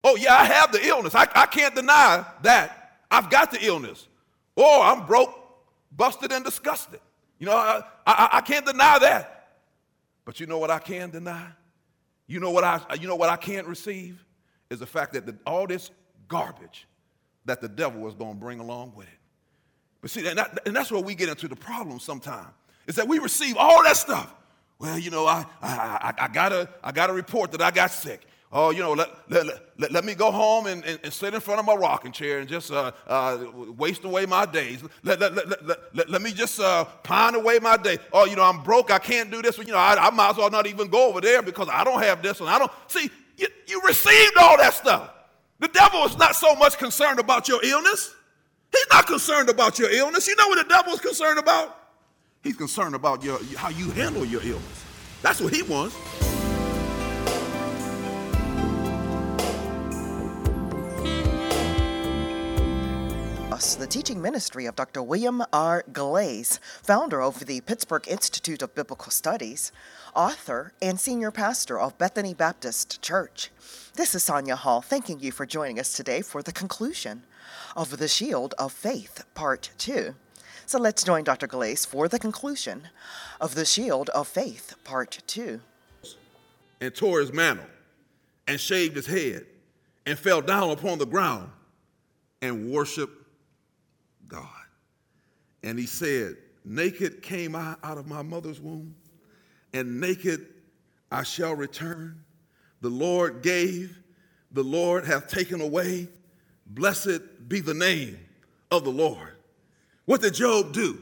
Oh, yeah, I have the illness. I can't deny that. I've got the illness. Or I'm broke, busted, and disgusted. You know, I can't deny that. But you know what I can deny? You know what I can't receive? Is the fact that all this garbage that the devil was going to bring along with it. But see, and that's where we get into the problem sometimes, is that we receive all that stuff. Well, you know, I got a report that I got sick. Oh, you know, let me go home and sit in front of my rocking chair and just waste away my days. Let me just pine away my day. Oh, you know, I'm broke. I can't do this. You know, I might as well not even go over there because I don't have this. And I don't. See, you received all that stuff. The devil is not so much concerned about your illness. He's not concerned about your illness. You know what the devil is concerned about? He's concerned about how you handle your illness. That's what he wants. The teaching ministry of Dr. William R. Glaze, founder of the Pittsburgh Institute of Biblical Studies, author and senior pastor of Bethany Baptist Church. This is Sonia Hall, thanking you for joining us today for the conclusion of The Shield of Faith, Part 2. So let's join Dr. Glaze for the conclusion of The Shield of Faith, Part 2. And tore his mantle, and shaved his head, and fell down upon the ground, and worshiped God. And he said, naked came I out of my mother's womb, and naked I shall return. The Lord gave, the Lord hath taken away. Blessed be the name of the Lord. What did Job do?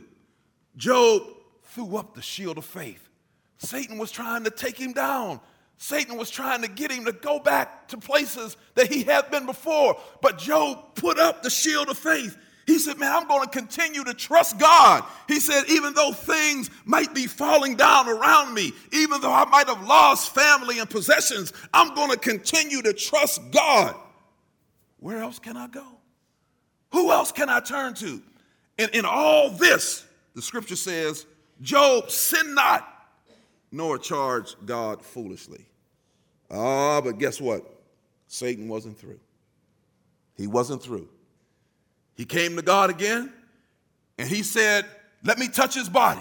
Job threw up the shield of faith. Satan was trying to take him down. Satan was trying to get him to go back to places that he had been before. But Job put up the shield of faith. He said, man, I'm going to continue to trust God. He said, even though things might be falling down around me, even though I might have lost family and possessions, I'm going to continue to trust God. Where else can I go? Who else can I turn to? And in all this, the scripture says, Job sinned not, nor charged God foolishly. But guess what? Satan wasn't through. He wasn't through. He came to God again, and he said, let me touch his body.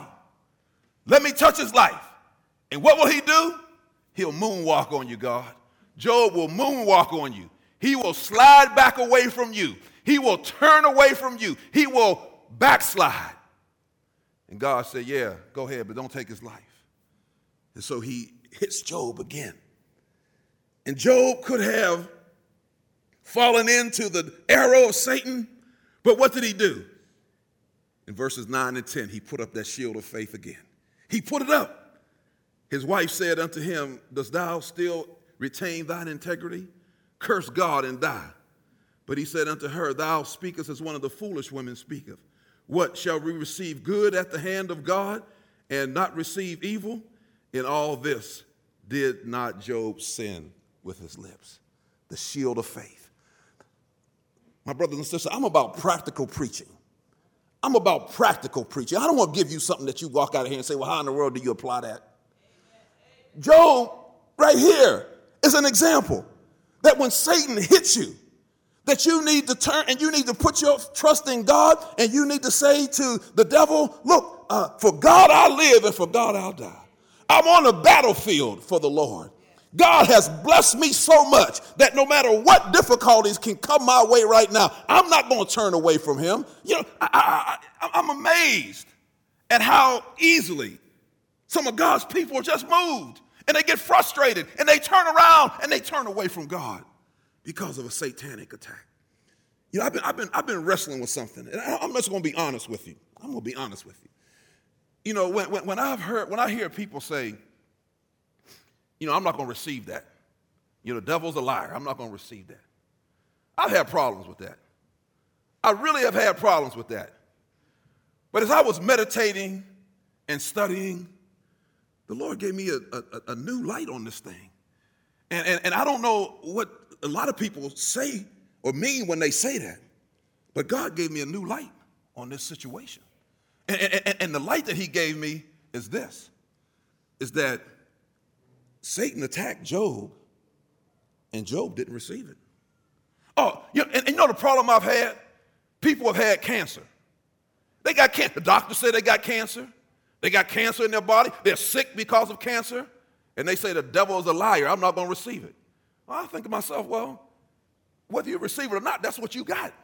Let me touch his life. And what will he do? He'll moonwalk on you, God. Job will moonwalk on you. He will slide back away from you. He will turn away from you. He will backslide. And God said, yeah, go ahead, but don't take his life. And so he hits Job again. And Job could have fallen into the arrow of Satan, but what did he do? In verses 9 and 10, he put up that shield of faith again. He put it up. His wife said unto him, dost thou still retain thine integrity? Curse God and die. But he said unto her, thou speakest as one of the foolish women speaketh. What, shall we receive good at the hand of God and not receive evil? In all this did not Job sin with his lips. The shield of faith. My brothers and sisters, I'm about practical preaching. I'm about practical preaching. I don't want to give you something that you walk out of here and say, well, how in the world do you apply that? Job, right here, is an example that when Satan hits you, that you need to turn and you need to put your trust in God, and you need to say to the devil, look, for God I live and for God I'll die. I'm on the battlefield for the Lord. God has blessed me so much that no matter what difficulties can come my way right now, I'm not going to turn away from him. You know, I'm amazed at how easily some of God's people are just moved, and they get frustrated, and they turn around and they turn away from God because of a satanic attack. You know, I've been wrestling with something, and I'm just going to be honest with you. I'm going to be honest with you. You know, when I hear people say, you know, I'm not going to receive that. You know, the devil's a liar. I'm not going to receive that. I've had problems with that. I really have had problems with that. But as I was meditating and studying, the Lord gave me a new light on this thing. And I don't know what a lot of people say or mean when they say that, but God gave me a new light on this situation. And the light that he gave me is this, is that Satan attacked Job, and Job didn't receive it. Oh, and you know the problem I've had? People have had cancer. They got cancer. The doctor said they got cancer. They got cancer in their body. They're sick because of cancer. And they say the devil is a liar. I'm not going to receive it. Well, I think to myself, well, whether you receive it or not, that's what you got.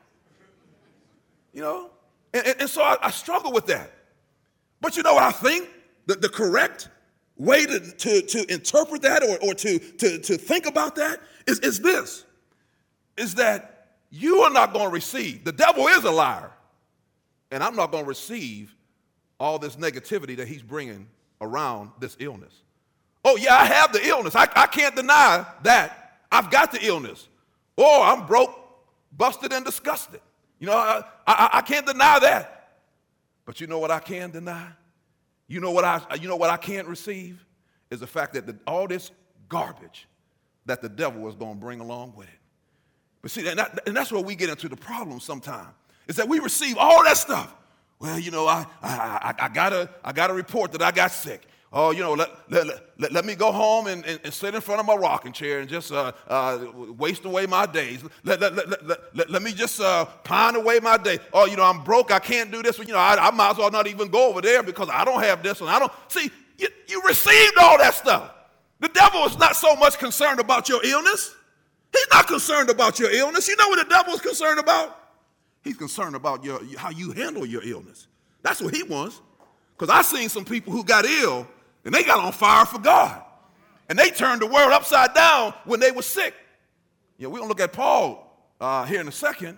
You know? And so I struggle with that. But you know what I think? The correct way to interpret that or to think about that is this. Is that you are not going to receive. The devil is a liar. And I'm not going to receive all this negativity that he's bringing around this illness. Oh, yeah, I have the illness. I can't deny that. I've got the illness. Or I'm broke, busted, and disgusted. You know, I can't deny that. But you know what I can deny? You know what I can't receive? Is the fact that all this garbage that the devil is going to bring along with it. But see, and that's where we get into the problem sometimes, is that we receive all that stuff. Well, you know, I got a report that I got sick. Oh, you know, let me go home and sit in front of my rocking chair and just waste away my days. Let me just pine away my day. Oh, you know, I'm broke. I can't do this. You know, I might as well not even go over there because I don't have this and I don't. See, you received all that stuff. The devil is not so much concerned about your illness. He's not concerned about your illness. You know what the devil is concerned about? He's concerned about how you handle your illness. That's what he wants. Because I've seen some people who got ill and they got on fire for God. And they turned the world upside down when they were sick. You know, we're going to look at Paul here in a second.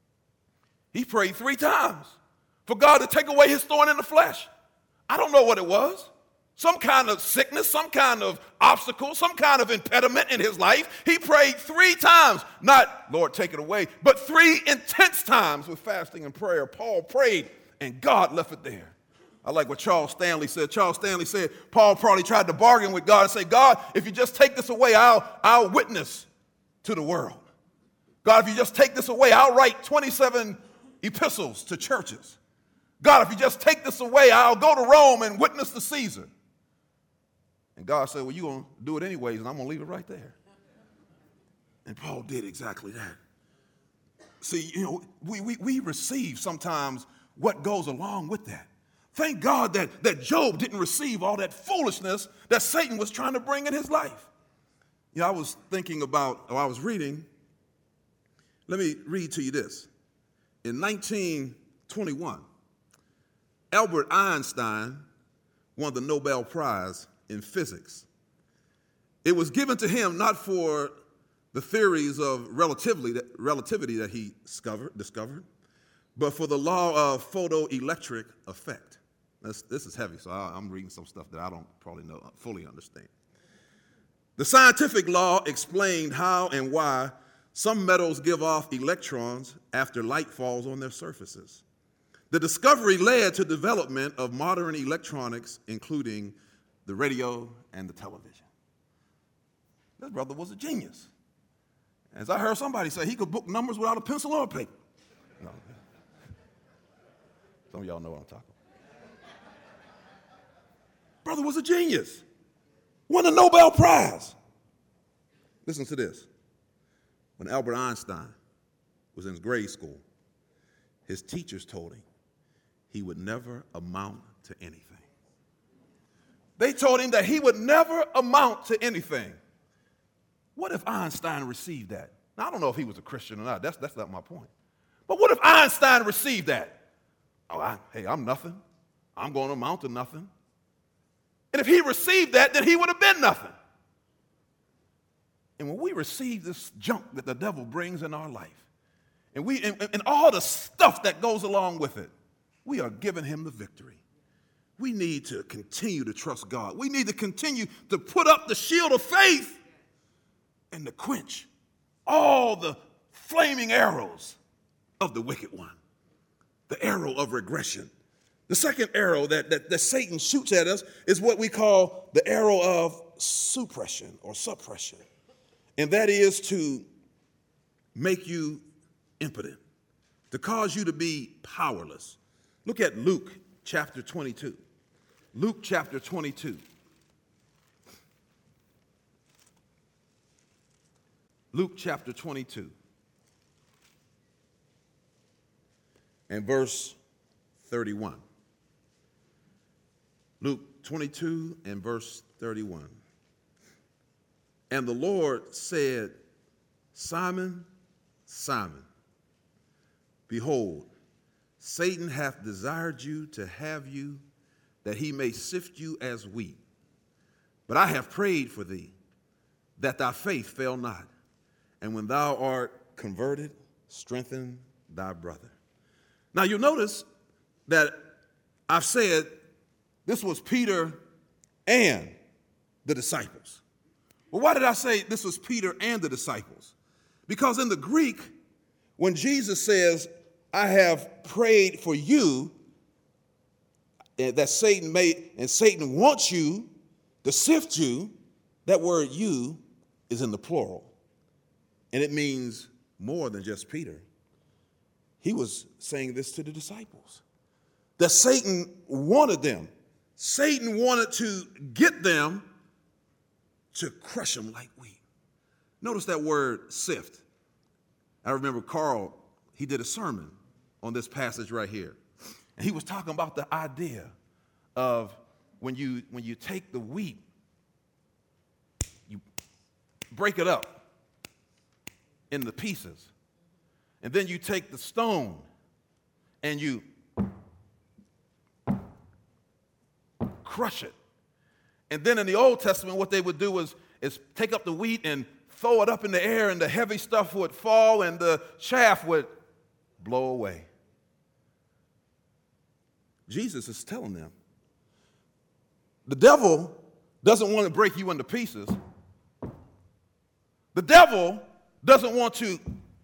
He prayed 3 times for God to take away his thorn in the flesh. I don't know what it was. Some kind of sickness, some kind of obstacle, some kind of impediment in his life. He prayed 3 times, not, Lord, take it away, but 3 intense times with fasting and prayer. Paul prayed, and God left it there. I like what Charles Stanley said. Charles Stanley said Paul probably tried to bargain with God and say, God, if you just take this away, I'll witness to the world. God, if you just take this away, I'll write 27 epistles to churches. God, if you just take this away, I'll go to Rome and witness to Caesar. And God said, well, you're going to do it anyways, and I'm going to leave it right there. And Paul did exactly that. See, you know, we receive sometimes what goes along with that. Thank God that Job didn't receive all that foolishness that Satan was trying to bring in his life. You know, I was thinking about, or I was reading, let me read to you this. In 1921, Albert Einstein won the Nobel Prize in physics. It was given to him not for the theories of relativity that he discovered, but for the law of photoelectric effect. This is heavy, so I'm reading some stuff that I don't probably fully understand. The scientific law explained how and why some metals give off electrons after light falls on their surfaces. The discovery led to development of modern electronics, including the radio and the television. This brother was a genius. As I heard somebody say, he could book numbers without a pencil or a paper. No. Some of y'all know what I'm talking about. Brother was a genius. Won a Nobel Prize. Listen to this. When Albert Einstein was in grade school, his teachers told him he would never amount to anything. They told him that he would never amount to anything. What if Einstein received that? Now, I don't know if he was a Christian or not. That's not my point. But what if Einstein received that? Oh, hey, I'm nothing. I'm going to amount to nothing. And if he received that, then he would have been nothing. And when we receive this junk that the devil brings in our life, and all the stuff that goes along with it, we are giving him the victory. We need to continue to trust God. We need to continue to put up the shield of faith and to quench all the flaming arrows of the wicked one, the arrow of regression. The second arrow that Satan shoots at us is what we call the arrow of suppression or suppression. And that is to make you impotent, to cause you to be powerless. Look at Luke chapter 22. Luke chapter 22. Luke chapter 22. and verse 31. Luke 22 and verse 31. And the Lord said, Simon, Simon, behold, Satan hath desired you to have you, that he may sift you as wheat. But I have prayed for thee, that thy faith fail not. And when thou art converted, strengthen thy brother. Now you'll notice that I've said this was Peter and the disciples. Well, why did I say this was Peter and the disciples? Because in the Greek, when Jesus says, I have prayed for you, that Satan wants you to sift you, that word you is in the plural. And it means more than just Peter. He was saying this to the disciples. That Satan wanted them. Satan wanted to get them to crush them like wheat. Notice that word sift. I remember Carl, he did a sermon on this passage right here. And he was talking about the idea of when you take the wheat, you break it up in the pieces. And then you take the stone and you crush it. And then in the Old Testament, what they would do is take up the wheat and throw it up in the air, and the heavy stuff would fall and the chaff would blow away. Jesus is telling them, the devil doesn't want to break you into pieces. The devil doesn't want to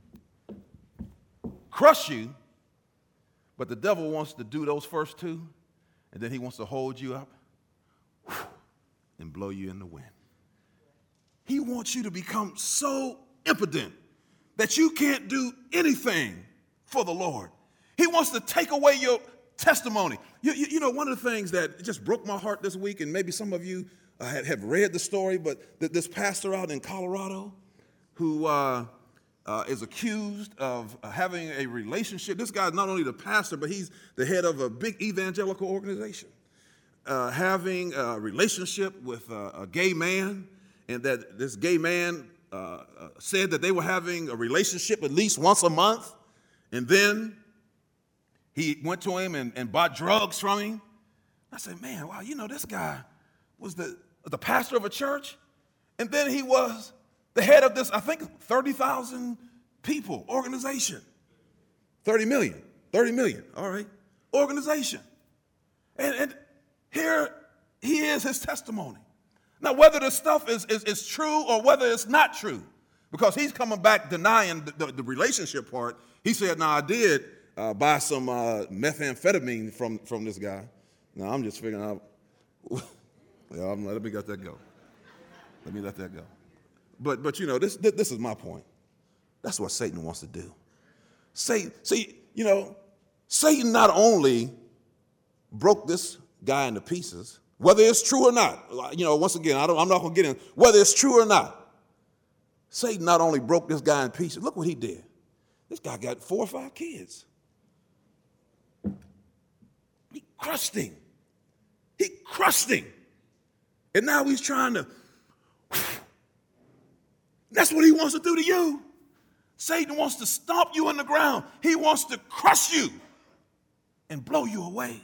crush you, but the devil wants to do those first two, and then he wants to hold you up and blow you in the wind. He wants you to become so impotent that you can't do anything for the Lord. He wants to take away your testimony. You know, one of the things that just broke my heart this week, and maybe some of you have read the story, but this pastor out in Colorado who is accused of having a relationship. This guy's not only the pastor, but he's the head of a big evangelical organization. Having a relationship with a gay man, and that this gay man said that they were having a relationship at least once a month, and then he went to him and bought drugs from him. I said, man, wow, you know, this guy was the pastor of a church, and then he was the head of this, I think, 30,000 people organization. 30 million, all right, organization. And here he is, his testimony. Now, whether the stuff is true or whether it's not true, because he's coming back denying the relationship part. He said, no, I did buy some methamphetamine from this guy. Now, I'm just figuring out, let me let that go. Let me let that go. But you know, this is my point. That's what Satan wants to do. Satan not only broke this guy into pieces, whether it's true or not. You know, once again, I'm not going to get in whether it's true or not. Satan not only broke this guy in pieces. Look what he did. This guy got 4 or 5 kids. He crushed him. And now he's trying to. That's what he wants to do to you. Satan wants to stomp you in the ground. He wants to crush you and blow you away.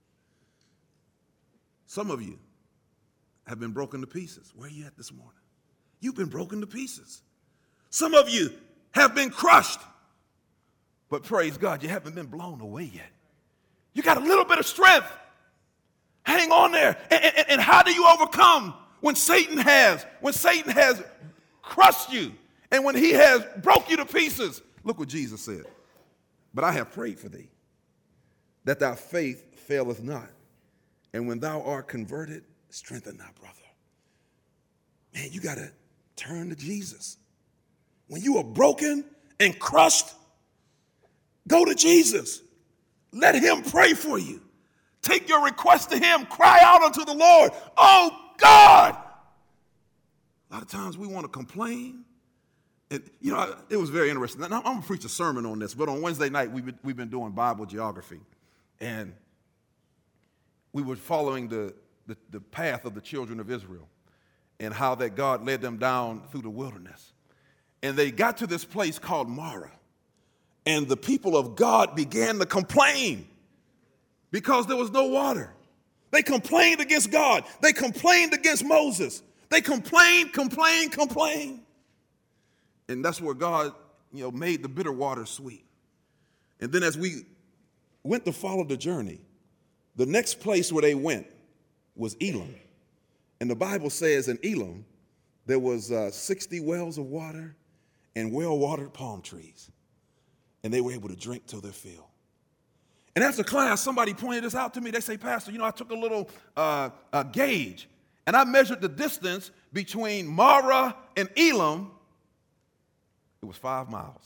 Some of you have been broken to pieces. Where are you at this morning? You've been broken to pieces. Some of you have been crushed. But praise God, you haven't been blown away yet. You got a little bit of strength. Hang on there. And how do you overcome when Satan has crushed you and when he has broke you to pieces? Look what Jesus said. But I have prayed for thee, that thy faith faileth not. And when thou art converted, strengthen thy brother. Man, you got to turn to Jesus. When you are broken and crushed, go to Jesus. Let him pray for you. Take your request to him. Cry out unto the Lord. Oh, God. A lot of times we want to complain And, it was very interesting. Now, I'm going to preach a sermon on this, but on Wednesday night, we've been doing Bible geography. And we were following the path of the children of Israel and how that God led them down through the wilderness. And they got to this place called Marah. And the people of God began to complain because there was no water. They complained against God. They complained against Moses. They complained. And that's where God, made the bitter water sweet. And then as we went to follow the journey, the next place where they went was Elim. And the Bible says in Elim, there was 60 wells of water and well-watered palm trees. And they were able to drink till their fill. And after class, somebody pointed this out to me. They say, Pastor, I took a little gauge, and I measured the distance between Marah and Elim. It was 5 miles.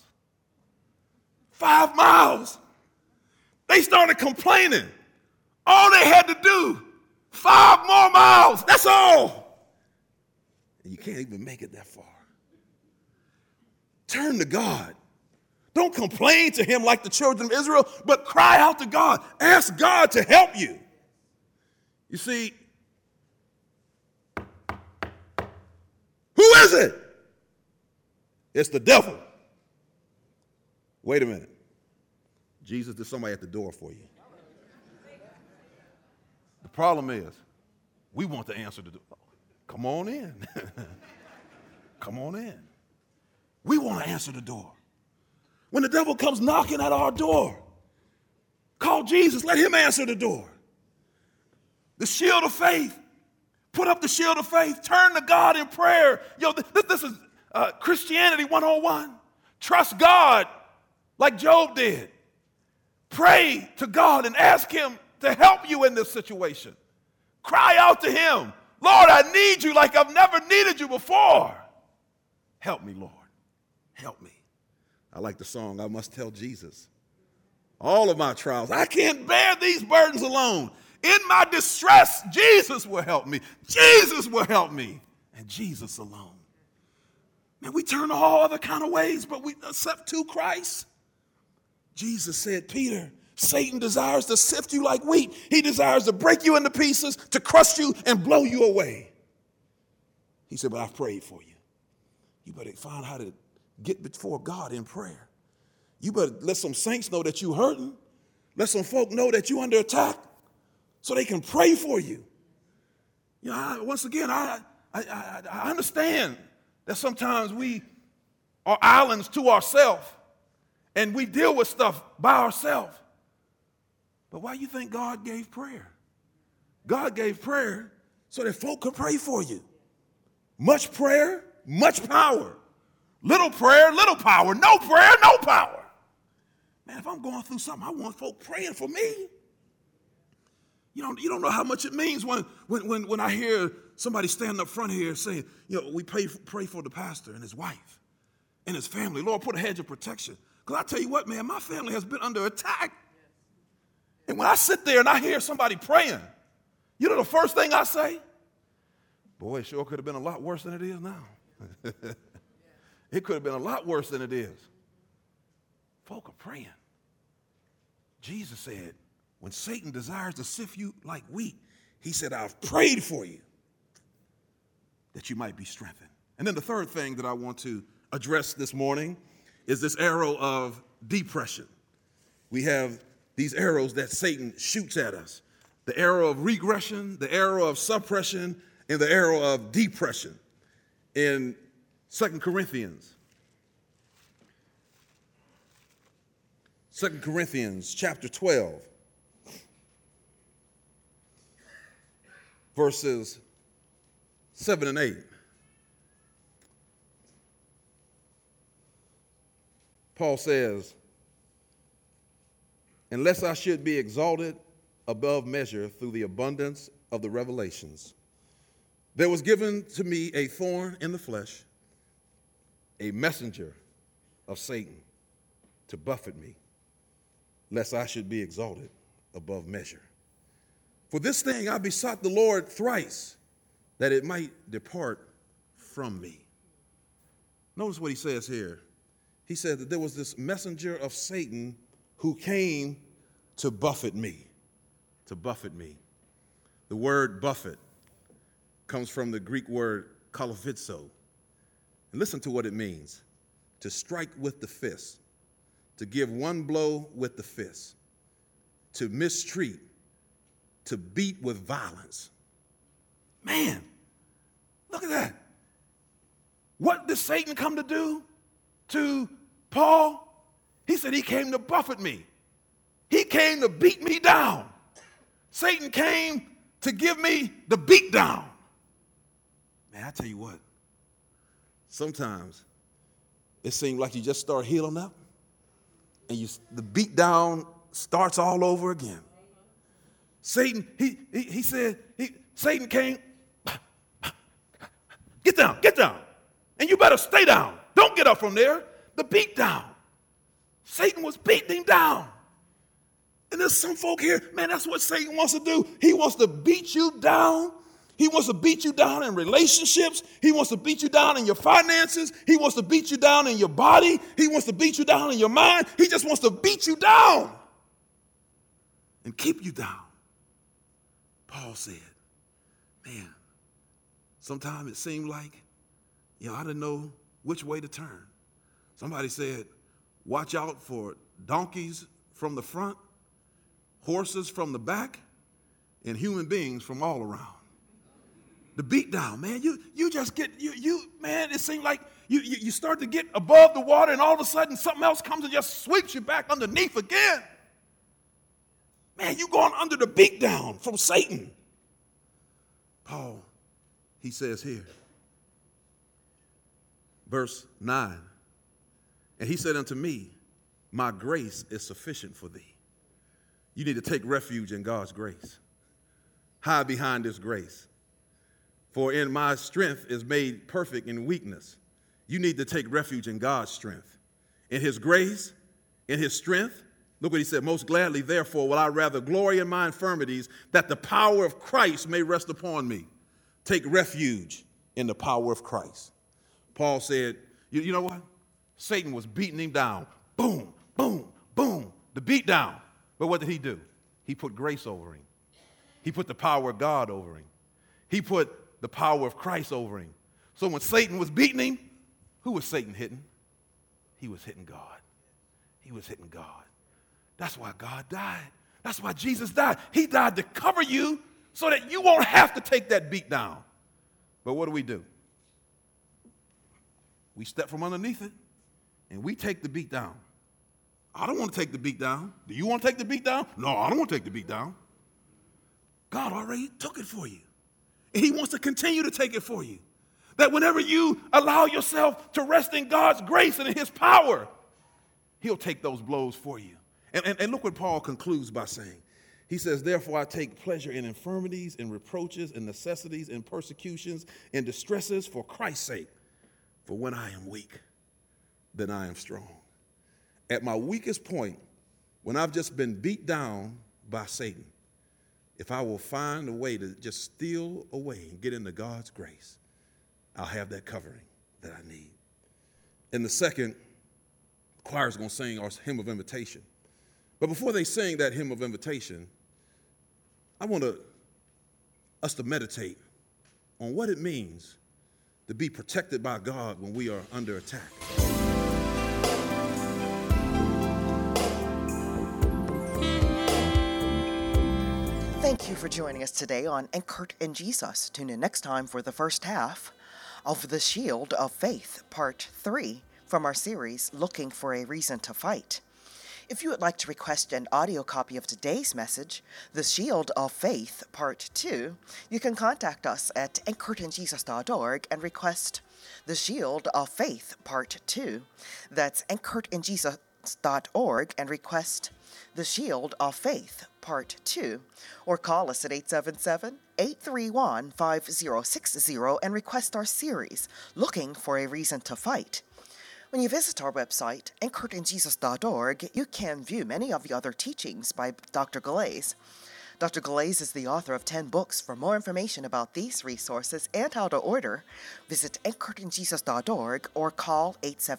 5 miles. They started complaining. All they had to do, 5 more miles. That's all. And you can't even make it that far. Turn to God. Don't complain to him like the children of Israel, but cry out to God. Ask God to help you. You see, who is it? It's the devil. Wait a minute. Jesus, there's somebody at the door for you. The problem is, we want to answer the door. Come on in. Come on in. We want to answer the door. When the devil comes knocking at our door, call Jesus, let him answer the door. The shield of faith. Put up the shield of faith. Turn to God in prayer. This is Christianity 101. Trust God like Job did. Pray to God and ask him to help you in this situation. Cry out to him. Lord, I need you like I've never needed you before. Help me, Lord. Help me. I like the song, I must tell Jesus all of my trials. I can't bear these burdens alone. In my distress, Jesus will help me. Jesus will help me. And Jesus alone. Man, we turn to all other kind of ways, but we accept to Christ. Jesus said, Peter, Satan desires to sift you like wheat. He desires to break you into pieces, to crush you and blow you away. He said, but I've prayed for you. You better find how to get before God in prayer. You better let some saints know that you're hurting. Let some folk know that you're under attack so they can pray for you. Once again, I understand that sometimes we are islands to ourselves and we deal with stuff by ourselves. But why do you think God gave prayer? God gave prayer so that folk could pray for you. Much prayer, much power. Little prayer, little power. No prayer, no power. Man, if I'm going through something, I want folk praying for me. You don't know how much it means when I hear somebody stand up front here saying, we pray for the pastor and his wife and his family. Lord, put a hedge of protection. Because I tell you what, man, my family has been under attack. And when I sit there and I hear somebody praying, the first thing I say? Boy, it sure could have been a lot worse than it is now. It could have been a lot worse than it is. Folk are praying. Jesus said, when Satan desires to sift you like wheat, he said, I've prayed for you that you might be strengthened. And then the third thing that I want to address this morning is this arrow of depression. We have these arrows that Satan shoots at us. The arrow of regression, the arrow of suppression, and the arrow of depression. In 2 Corinthians chapter 12, verses 7 and 8. Paul says, unless I should be exalted above measure through the abundance of the revelations, there was given to me a thorn in the flesh, a messenger of Satan to buffet me, lest I should be exalted above measure. For this thing I besought the Lord thrice, that it might depart from me. Notice what he says here. He said that there was this messenger of Satan who came to buffet me. To buffet me. The word buffet comes from the Greek word kalaphizo. And listen to what it means. To strike with the fist. To give one blow with the fist. To mistreat. To beat with violence. Man, look at that. What did Satan come to do to Paul? He said he came to buffet me. He came to beat me down. Satan came to give me the beat down. Man, I tell you what, sometimes it seems like you just start healing up and the beat down starts all over again. Satan, he said, Satan came, get down, and you better stay down. Don't get up from there. The beat down. Satan was beating him down. And there's some folk here, man, that's what Satan wants to do. He wants to beat you down. He wants to beat you down in relationships. He wants to beat you down in your finances. He wants to beat you down in your body. He wants to beat you down in your mind. He just wants to beat you down and keep you down. Paul said, man, sometimes it seemed like, I didn't know which way to turn. Somebody said, watch out for donkeys from the front, horses from the back, and human beings from all around. The beat down, man, you just get, man, it seems like you start to get above the water and all of a sudden something else comes and just sweeps you back underneath again. Man, you going under the beat down from Satan. Paul, he says here, verse 9, and he said unto me, my grace is sufficient for thee. You need to take refuge in God's grace. Hide behind this grace. For in my strength is made perfect in weakness. You need to take refuge in God's strength. In his grace, in his strength. Look what he said, most gladly, therefore, will I rather glory in my infirmities, that the power of Christ may rest upon me. Take refuge in the power of Christ. Paul said, you know what? Satan was beating him down. Boom, boom, boom. The beat down. But what did he do? He put grace over him. He put the power of God over him. He put the power of Christ over him. So when Satan was beating him, who was Satan hitting? He was hitting God. He was hitting God. That's why God died. That's why Jesus died. He died to cover you so that you won't have to take that beat down. But what do? We step from underneath it and we take the beat down. I don't want to take the beat down. Do you want to take the beat down? No, I don't want to take the beat down. God already took it for you. And he wants to continue to take it for you. That whenever you allow yourself to rest in God's grace and in his power, he'll take those blows for you. And look what Paul concludes by saying. He says, therefore I take pleasure in infirmities, in reproaches, in necessities, in persecutions, in distresses for Christ's sake. For when I am weak, then I am strong. At my weakest point, when I've just been beat down by Satan, if I will find a way to just steal away and get into God's grace, I'll have that covering that I need. In the second, the choir's going to sing our hymn of invitation. But before they sing that hymn of invitation, I want us to meditate on what it means to be protected by God when we are under attack. Thank you for joining us today on Anchored in Jesus. Tune in next time for the first half of The Shield of Faith, Part 3, from our series, Looking for a Reason to Fight. If you would like to request an audio copy of today's message, The Shield of Faith, Part 2, you can contact us at anchoredinjesus.org and request The Shield of Faith, Part 2. That's anchoredinjesus.org and request The Shield of Faith, Part 2. Or call us at 877-831-5060 and request our series, Looking for a Reason to Fight. When you visit our website, anchoredinjesus.org, you can view many of the other teachings by Dr. Galais. Dr. Glaze is the author of 10 books. For more information about these resources and how to order, visit anchoredinjesus.org or call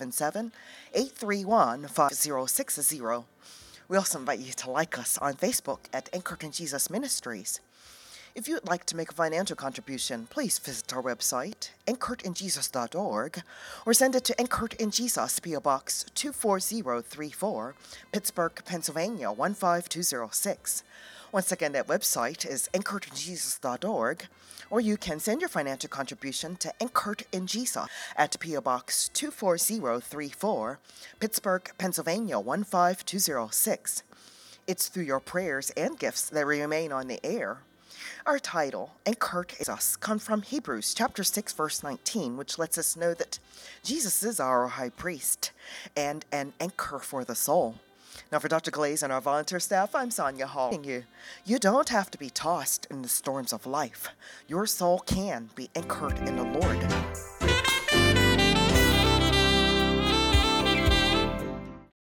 877-831-5060. We also invite you to like us on Facebook at Anchored in Jesus Ministries. If you would like to make a financial contribution, please visit our website, anchoredinjesus.org, or send it to Anchored in Jesus, P.O. Box 24034, Pittsburgh, Pennsylvania 15206. Once again, that website is anchoredinjesus.org, or you can send your financial contribution to Anchored in Jesus at P.O. Box 24034, Pittsburgh, Pennsylvania 15206. It's through your prayers and gifts that we remain on the air. Our title, Anchored in Jesus, comes from Hebrews chapter 6, verse 19, which lets us know that Jesus is our high priest and an anchor for the soul. Now, for Dr. Glaze and our volunteer staff, I'm Sonia Hall. You don't have to be tossed in the storms of life. Your soul can be anchored in the Lord.